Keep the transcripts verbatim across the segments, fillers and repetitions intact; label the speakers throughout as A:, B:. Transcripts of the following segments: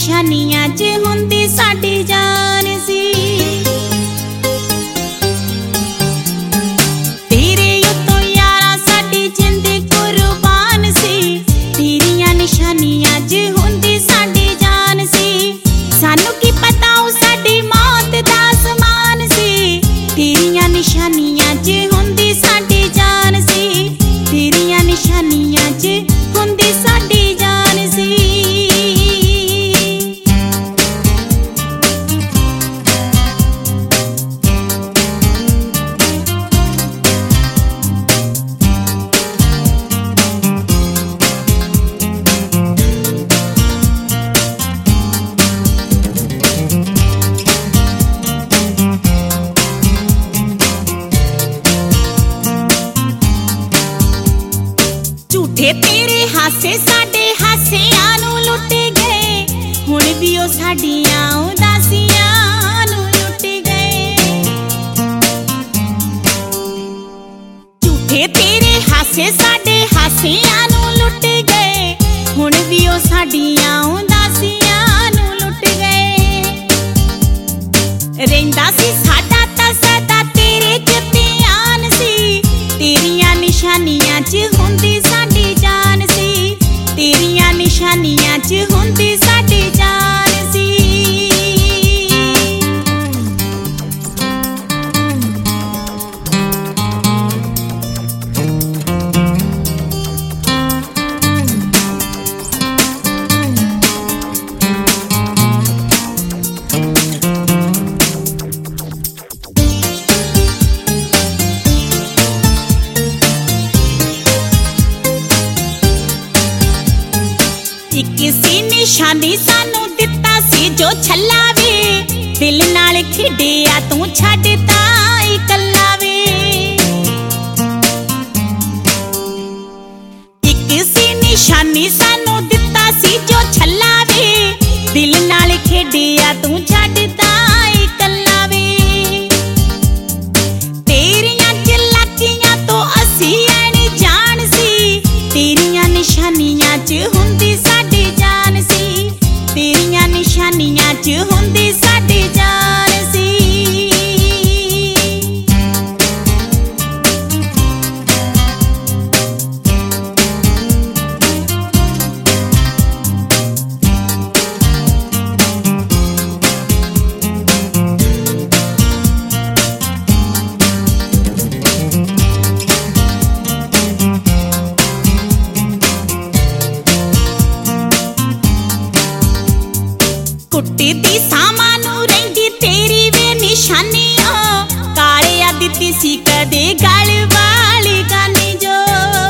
A: निशानियां च हुंदी साडी जान सी। तेरे उत्तों यारा साडी जिंद कुर्बान सी। तेरियां निशानियां च हुंदी साडी जान सी। सानू की पता ओ साडी मौत दा समान सी। तेरियां निशानियां च हुंदी साडी जान सी। तेरियां निशानियां च हुंदी साडी जान सी। झूठे तेरे हासे साडे हासियां नू लुट गए। हुण भी ओ साडियां उदासियां नू लुट गए। झूठे तेरे हासे साडे हासियां नू लुट गए। हुण भी ओ साडियां उदासियां नू लुट गए। रहिंदा सी साडा तां सदा तेरे च ध्यान सी। तेरियां निशानियां च हुंदी साडी जान सी। तेरियां निशानियां च हुंदी साडी जान सी। किसी निशानी सानू दिता सी जो छल्ला वे। दिल नाल खिडिया तू छड्डता इकल्ला वे। किसी निशानी सानू दिता सी जो छल्ला वे। दिल नाल खिडिया तू छड्डता इकल्ला वे। तेरियां चलाकियां तो असी ऐनी जान सी। तेरियां निशानियां च हुंदी साडी जान सी। तेरियां निशानियां च हुंदी साडी जान सी। कुट्टी दी सामानू रहिंदी तेरी वे निशानी ओ। कालिया दित्ती सी कदे गल वाली गानी जो।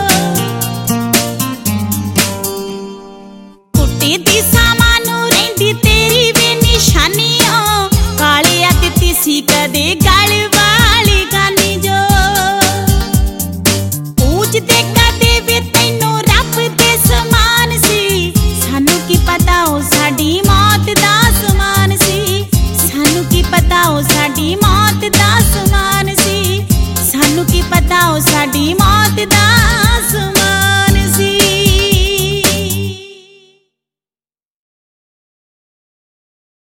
A: कुट्टी दी सामानू रहिंदी तेरी वे निशानी ओ। कालिया दित्ती सी कदे गल वाली गानी जो। पूजदे कदे वे तैनू रब दे समान सी। सानू की पता ओ साडी मौत दा समान सी। सानू की पता ओ साडी मौत दा समान सी। सानू की पता ओ साडी मौत दा